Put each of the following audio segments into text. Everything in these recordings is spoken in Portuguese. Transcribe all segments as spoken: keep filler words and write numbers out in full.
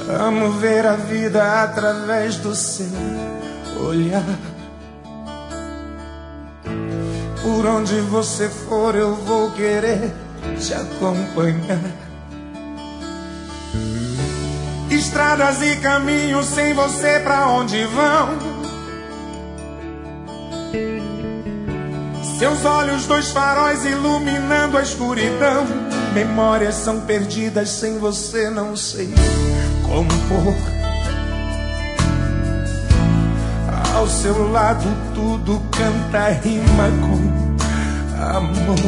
Amo ver a vida através do seu olhar. Por onde você for eu vou querer te acompanhar. Estradas e caminhos sem você pra onde vão? Seus olhos, dois faróis iluminando a escuridão. Memórias são perdidas sem você, não sei compor. Ao seu lado tudo canta, rima com amor.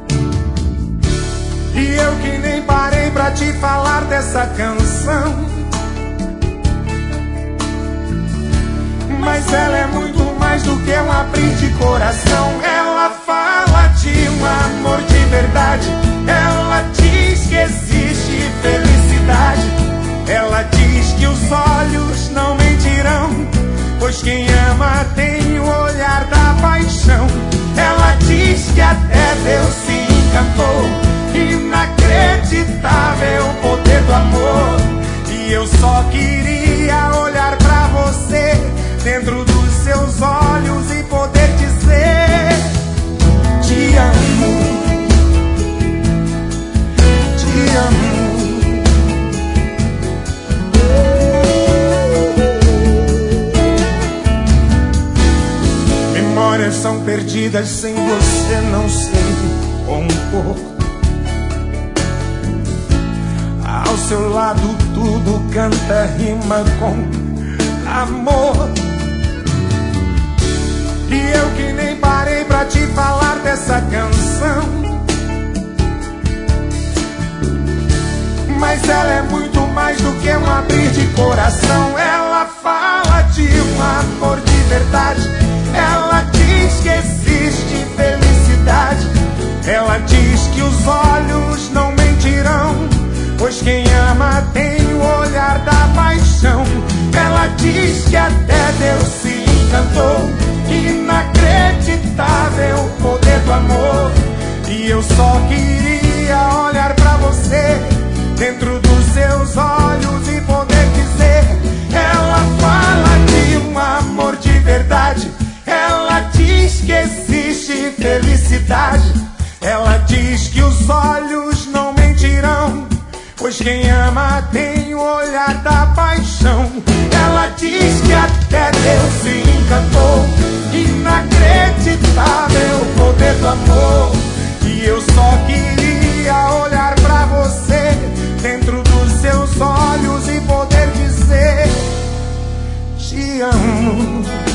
E eu que nem parei pra te falar dessa canção, mas ela é muito mais do que um abrir de coração. Ela fala de um amor de verdade. Ela diz que existe felicidade. Ela diz que os olhos não mentirão, pois quem ama tem o olhar da paixão. Ela diz que até Deus se encantou. Inacreditável o poder do amor. E eu só queria olhar pra você dentro dos seus olhos e poder dizer: te amo, te amo. Memórias são perdidas sem você, não sei compor. Ao seu lado tudo canta, rima com amor. E eu que nem parei pra te falar dessa canção, mas ela é muito mais do que um abrir de coração. Ela fala de um amor de verdade. Ela diz que existe felicidade. Ela diz que os olhos não mentirão, pois quem ama tem o olhar da paixão. Ela diz que até Deus se encantou. Inacreditável o poder do amor. E eu só queria olhar pra você dentro dos seus olhos e poder dizer: ela fala de um amor de verdade. Ela diz que existe felicidade. Ela diz que os olhos não mentirão, pois quem ama tem o olhar da paixão. Ela diz que até Deus se encantou. Inacreditável o poder do amor. E eu só queria olhar pra você dentro dos seus olhos e poder dizer: te amo.